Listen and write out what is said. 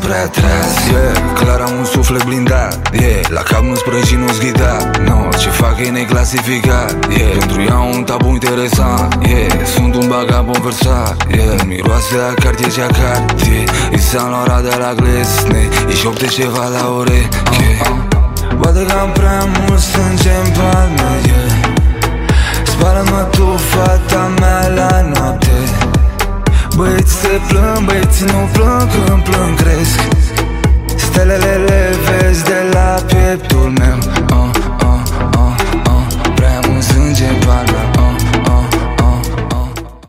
prea tras, clar am un suflet blindat, la cap nu sprăjit, nu-s ghidat, ce fac e neclasificat, pentru ea un tabu interesant, sunt un vagabond versat, miroase a cartier și a cartier, i Saint Laurent de la Glesne, îi șopte ceva la ureche. Poate că am prea mult sânge în palme, spală-mă tu, fata mea, la noapte. Băieți se plâng, băieții nu plâng, când plâng cresc. Stelele le vezi de la pieptul meu.